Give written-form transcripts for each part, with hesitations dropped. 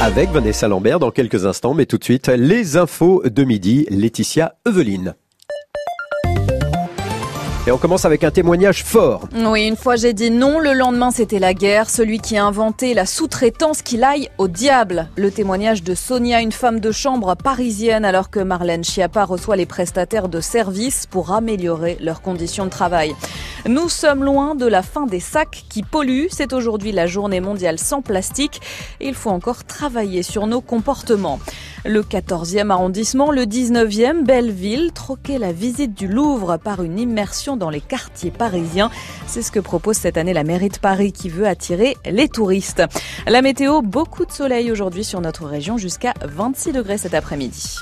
Avec Vanessa Lambert dans quelques instants, mais tout de suite, les infos de midi, Laetitia Eveline. Et on commence avec un témoignage fort. Oui, une fois j'ai dit non, le lendemain c'était la guerre. Celui qui a inventé la sous-traitance, qu'il aille au diable. Le témoignage de Sonia, une femme de chambre parisienne, alors que Marlène Schiappa reçoit les prestataires de services pour améliorer leurs conditions de travail. Nous sommes loin de la fin des sacs qui polluent. C'est aujourd'hui la journée mondiale sans plastique. Et il faut encore travailler sur nos comportements. Le 14e arrondissement, le 19e, Belleville, troquer la visite du Louvre par une immersion dans les quartiers parisiens. C'est ce que propose cette année la mairie de Paris qui veut attirer les touristes. La météo, beaucoup de soleil aujourd'hui sur notre région jusqu'à 26 degrés cet après-midi.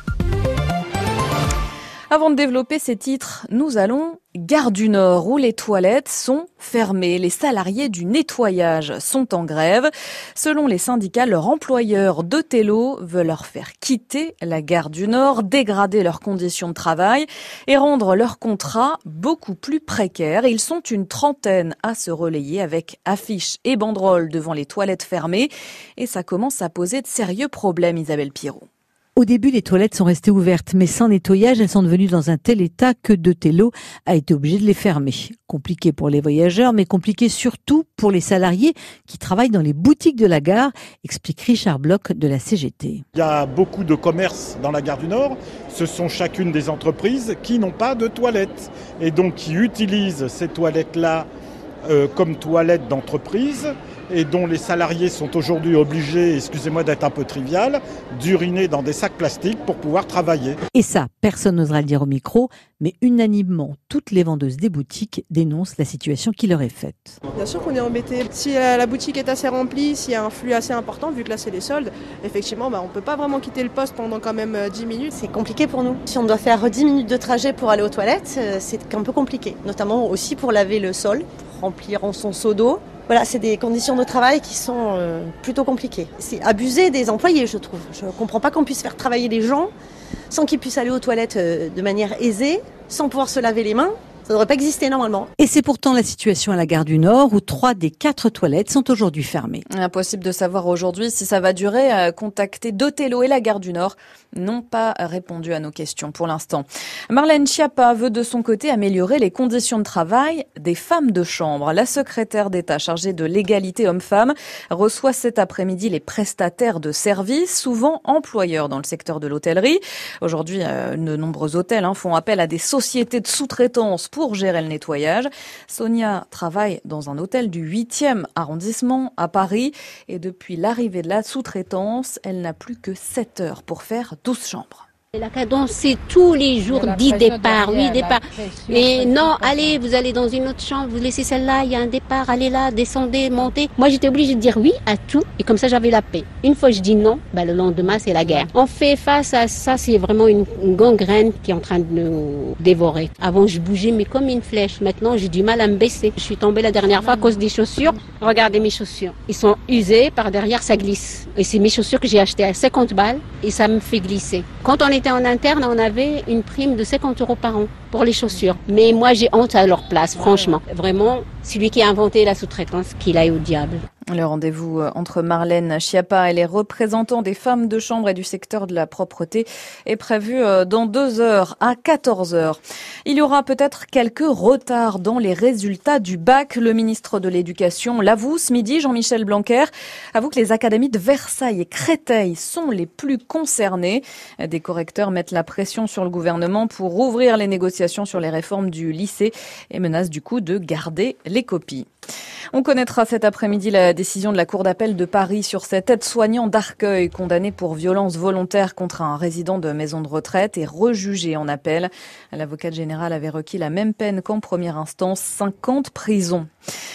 Avant de développer ces titres, nous allons Gare du Nord où les toilettes sont fermées. Les salariés du nettoyage sont en grève. Selon les syndicats, leurs employeurs d'Othello veulent leur faire quitter la Gare du Nord, dégrader leurs conditions de travail et rendre leur contrat beaucoup plus précaire. Ils sont une trentaine à se relayer avec affiches et banderoles devant les toilettes fermées et ça commence à poser de sérieux problèmes, Isabelle Pirot. Au début, les toilettes sont restées ouvertes, mais sans nettoyage, elles sont devenues dans un tel état que Othello a été obligé de les fermer. Compliqué pour les voyageurs, mais compliqué surtout pour les salariés qui travaillent dans les boutiques de la gare, explique Richard Bloch de la CGT. Il y a beaucoup de commerces dans la Gare du Nord. Ce sont chacune des entreprises qui n'ont pas de toilettes et donc qui utilisent ces toilettes-là comme toilettes d'entreprise et dont les salariés sont aujourd'hui obligés, excusez-moi d'être un peu trivial, d'uriner dans des sacs plastiques pour pouvoir travailler. Et ça, personne n'osera le dire au micro, mais unanimement, toutes les vendeuses des boutiques dénoncent la situation qui leur est faite. Bien sûr qu'on est embêté. Si la boutique est assez remplie, s'il y a un flux assez important, vu que là c'est les soldes, effectivement on ne peut pas vraiment quitter le poste pendant quand même 10 minutes. C'est compliqué pour nous. Si on doit faire 10 minutes de trajet pour aller aux toilettes, c'est un peu compliqué. Notamment aussi pour laver le sol, pour remplir son seau d'eau. Voilà, c'est des conditions de travail qui sont plutôt compliquées. C'est abuser des employés, je trouve. Je ne comprends pas qu'on puisse faire travailler les gens sans qu'ils puissent aller aux toilettes de manière aisée, sans pouvoir se laver les mains. Ça ne devrait pas exister normalement. Et c'est pourtant la situation à la Gare du Nord où 3 des 4 toilettes sont aujourd'hui fermées. Impossible de savoir aujourd'hui si ça va durer. Contacter d'Othello et la Gare du Nord n'ont pas répondu à nos questions pour l'instant. Marlène Schiappa veut de son côté améliorer les conditions de travail des femmes de chambre. La secrétaire d'État chargée de l'égalité homme-femme reçoit cet après-midi les prestataires de services, souvent employeurs dans le secteur de l'hôtellerie. Aujourd'hui, de nombreux hôtels font appel à des sociétés de sous-traitance pour gérer le nettoyage. Sonia travaille dans un hôtel du 8e arrondissement à Paris et depuis l'arrivée de la sous-traitance, elle n'a plus que 7 heures pour faire 12 chambres. La cadence, c'est tous les jours 10 départs, 8 départs. Et non, allez, vous allez dans une autre chambre, vous laissez celle-là, il y a un départ, allez là, descendez, montez. Moi, j'étais obligée de dire oui à tout et comme ça, j'avais la paix. Une fois je dis non, le lendemain, c'est la guerre. On fait face à ça, c'est vraiment une gangrène qui est en train de nous dévorer. Avant, je bougeais, mais comme une flèche. Maintenant, j'ai du mal à me baisser. Je suis tombée la dernière fois à cause des chaussures. Regardez mes chaussures. Ils sont usés, par derrière, ça glisse. Et c'est mes chaussures que j'ai achetées à 50 balles et ça me fait glisser. Quand on était en interne, on avait une prime de 50 € par an pour les chaussures. Mais moi, j'ai honte à leur place, franchement. Vraiment, celui qui a inventé la sous-traitance, qu'il aille au diable. Le rendez-vous entre Marlène Schiappa et les représentants des femmes de chambre et du secteur de la propreté est prévu dans 2 heures à 14 heures. Il y aura peut-être quelques retards dans les résultats du bac. Le ministre de l'Éducation l'avoue ce midi, Jean-Michel Blanquer avoue que les académies de Versailles et Créteil sont les plus concernées. Des correcteurs mettent la pression sur le gouvernement pour rouvrir les négociations sur les réformes du lycée et menacent du coup de garder les copies. On connaîtra cet après-midi la décision de la Cour d'appel de Paris sur cet aide-soignant d'Arcueil condamné pour violence volontaire contre un résident de maison de retraite et rejugé en appel. L'avocate générale avait requis la même peine qu'en première instance, 5 ans de prison.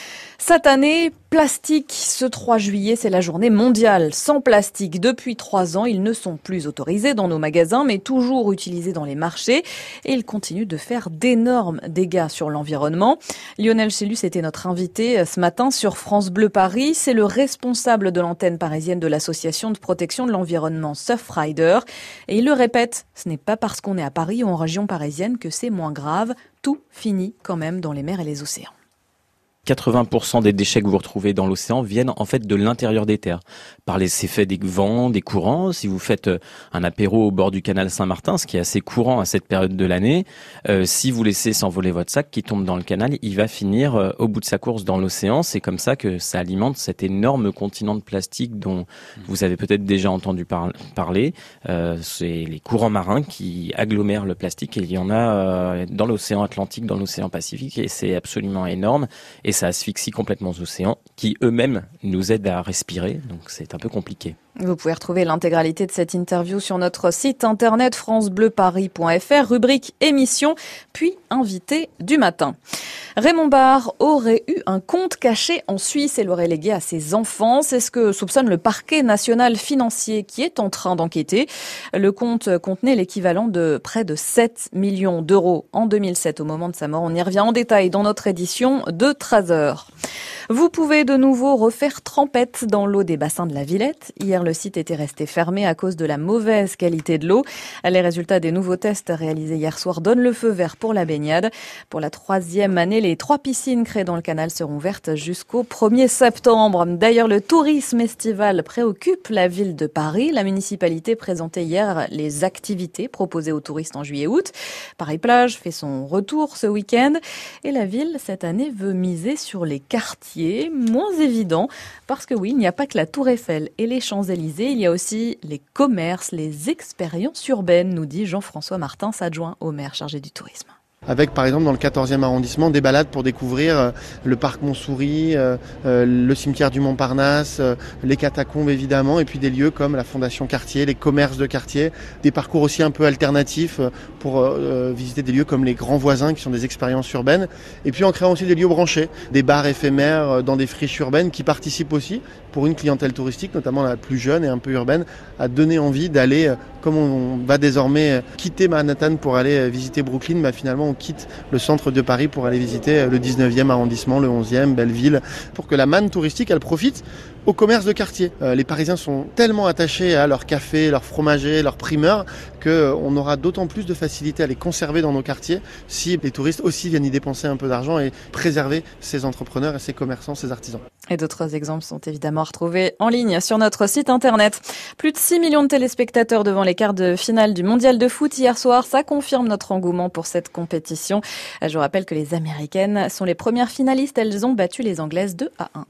Cette année, plastique, ce 3 juillet, c'est la journée mondiale sans plastique. Depuis 3 ans, ils ne sont plus autorisés dans nos magasins, mais toujours utilisés dans les marchés. Et ils continuent de faire d'énormes dégâts sur l'environnement. Lionel Chélus était notre invité ce matin sur France Bleu Paris. C'est le responsable de l'antenne parisienne de l'association de protection de l'environnement Surfrider. Et il le répète, ce n'est pas parce qu'on est à Paris ou en région parisienne que c'est moins grave. Tout finit quand même dans les mers et les océans. 80% des déchets que vous retrouvez dans l'océan viennent en fait de l'intérieur des terres, par les effets des vents, des courants. Si vous faites un apéro au bord du canal Saint-Martin, ce qui est assez courant à cette période de l'année, si vous laissez s'envoler votre sac qui tombe dans le canal, il va finir au bout de sa course dans l'océan. C'est comme ça que ça alimente cet énorme continent de plastique dont vous avez peut-être déjà entendu parler. C'est les courants marins qui agglomèrent le plastique, et il y en a dans l'océan Atlantique, dans l'océan Pacifique, et c'est absolument énorme. Et ça asphyxie complètement les océans qui eux-mêmes nous aident à respirer, donc c'est un peu compliqué. Vous pouvez retrouver l'intégralité de cette interview sur notre site internet francebleuparis.fr, rubrique émission, puis invité du matin. Raymond Barre aurait eu un compte caché en Suisse et l'aurait légué à ses enfants. C'est ce que soupçonne le parquet national financier qui est en train d'enquêter. Le compte contenait l'équivalent de près de 7 millions d'euros en 2007 au moment de sa mort. On y revient en détail dans notre édition de 13h. Vous pouvez de nouveau refaire trempette dans l'eau des bassins de la Villette. Hier, le site était resté fermé à cause de la mauvaise qualité de l'eau. Les résultats des nouveaux tests réalisés hier soir donnent le feu vert pour la baignade. Pour la 3e année, les 3 piscines créées dans le canal seront ouvertes jusqu'au 1er septembre. D'ailleurs, le tourisme estival préoccupe la ville de Paris. La municipalité présentait hier les activités proposées aux touristes en juillet-août. Paris-Plage fait son retour ce week-end. Et la ville, cette année, veut miser sur les quartiers moins évidents. Parce que oui, il n'y a pas que la Tour Eiffel et les Champs-Élysées. Il y a aussi les commerces, les expériences urbaines, nous dit Jean-François Martin, adjoint au maire chargé du tourisme. Avec par exemple dans le 14e arrondissement des balades pour découvrir le parc Montsouris, le cimetière du Montparnasse, les catacombes évidemment, et puis des lieux comme la Fondation Cartier, les commerces de quartier, des parcours aussi un peu alternatifs pour visiter des lieux comme les Grands Voisins qui sont des expériences urbaines, et puis en créant aussi des lieux branchés, des bars éphémères dans des friches urbaines qui participent aussi pour une clientèle touristique, notamment la plus jeune et un peu urbaine, à donner envie d'aller, comme on va désormais quitter Manhattan pour aller visiter Brooklyn, finalement on quitte le centre de Paris pour aller visiter le 19e arrondissement, le 11e, Belleville, pour que la manne touristique, elle profite au commerce de quartier. Les Parisiens sont tellement attachés à leur café, leur fromager, leur primeur, qu'on aura d'autant plus de facilité à les conserver dans nos quartiers si les touristes aussi viennent y dépenser un peu d'argent et préserver ces entrepreneurs et ces commerçants, ces artisans. Et d'autres exemples sont évidemment retrouvés en ligne sur notre site internet. Plus de 6 millions de téléspectateurs devant les quarts de finale du mondial de foot hier soir. Ça confirme notre engouement pour cette compétition. Je vous rappelle que les Américaines sont les premières finalistes. Elles ont battu les Anglaises 2-1.